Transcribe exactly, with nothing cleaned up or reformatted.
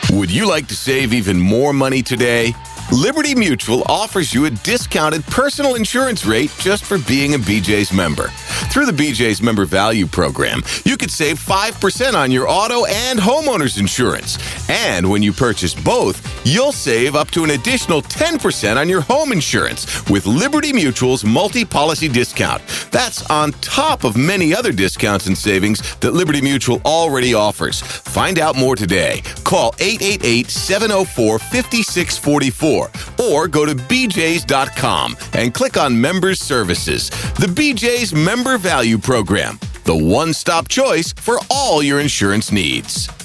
Would you like to save even more money today? Liberty Mutual offers you a discounted personal insurance rate just for being a B J's member. Through the B J's Member Value Program, you could save five percent on your auto and homeowner's insurance. And when you purchase both, you'll save up to an additional ten percent on your home insurance with Liberty Mutual's multi-policy discount. That's on top of many other discounts and savings that Liberty Mutual already offers. Find out more today. Call eight eight eight, seven oh four, five six four four or go to b j's dot com and click on Members Services. The B J's Member Value Program, the one-stop choice for all your insurance needs.